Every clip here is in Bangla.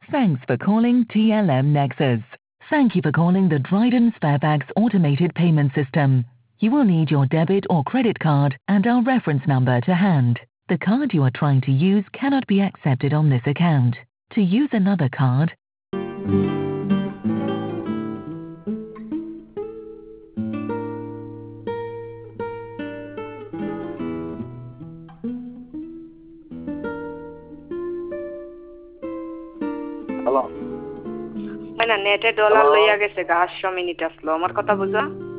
Thanks for calling TLM Nexus. Thank you for calling the Dryden Sparebags automated payment system. You will need your debit or credit card and our reference number to hand. The card you are trying to use cannot be accepted on this account. To use another card, hello মানে নেটে ডলার লইয়া গেছে গা 800 মিনিট আসলো আমার কথা বুঝো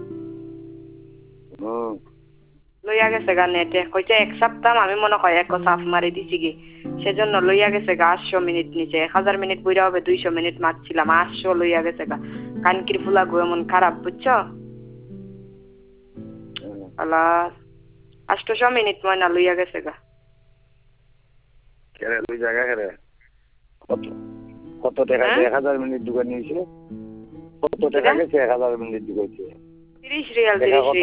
লইয়া গেছে গা নেটে কইছে এক সপ্তাহ আমি মনে হয় এক সাফ মারি দিছি কি সেজন্য লইয়া গেছে গা 800 মিনিট নিচে 1000 মিনিট বইরা হবে 200 মিনিট মারছিলাম 800 লইয়া গেছে গা কানকির ফুলা গো এমন খারাপ বুঝছো আলা 800 মিনিট ময়না লইয়া গেছে গা কেরে লই জায়গা কেরে কত টাকা 1000 মিনিট দোকান নিয়েছে কত টাকা গেছে 1000 মিনিট ঢুকাইছে 30 রিয়াল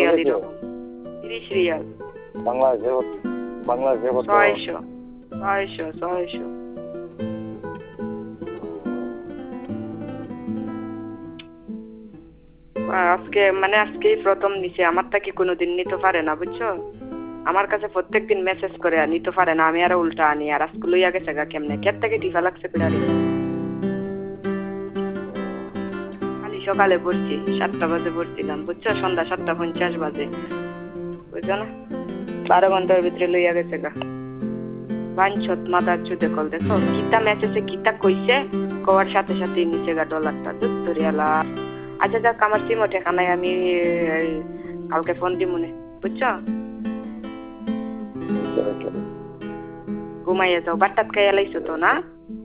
30 রিয়াল বাংলাদেশে কত 600 আজকেই প্রথম নিচে আমারটা কি কোনোদিন নিতে পারে না বুঝছো আমার কাছে প্রত্যেকদিন মেসেজ করে নিতে পারে না আমি আর উল্টা আনি আর আজকে লইয়া গেছে গা কেমনে কের থেকে টিফা লাগছে পিড়ারি খালি সকালে পড়ছি 7টা বাজে পড়ছিলাম বুঝছো সন্ধ্যা 7:50 বাজে বুঝছো না 12 ঘন্টার ভিতরে লইয়া গেছে গা বাঞ্ছত মাদার চুদে কল দেখো কিতা মেসেজে কিতা কইছে কওয়ার সাথে সাথে নিচে গা ডলারটা দুত্তরিয়ালা আচ্ছা যাক আমার সিম ওঠে কানাই আমি কালকে ফোন দিই মনে বুঝছো ঘুমাইয়া যাও বাট্টাত খাইয়া লাইছো তো না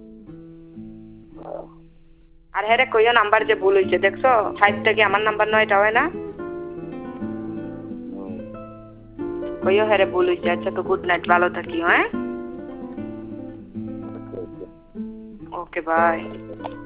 আর হ্যাঁ রে কইও নাম্বার যে ভুল হইছে দেখছো 5 থেকে আমার নাম্বার 9টা হয় না কইও হ্যাঁ রে ভুল হইছে আচ্ছা তো গুড নাইট ভালো থাকি হ্যাঁ ওকে বাই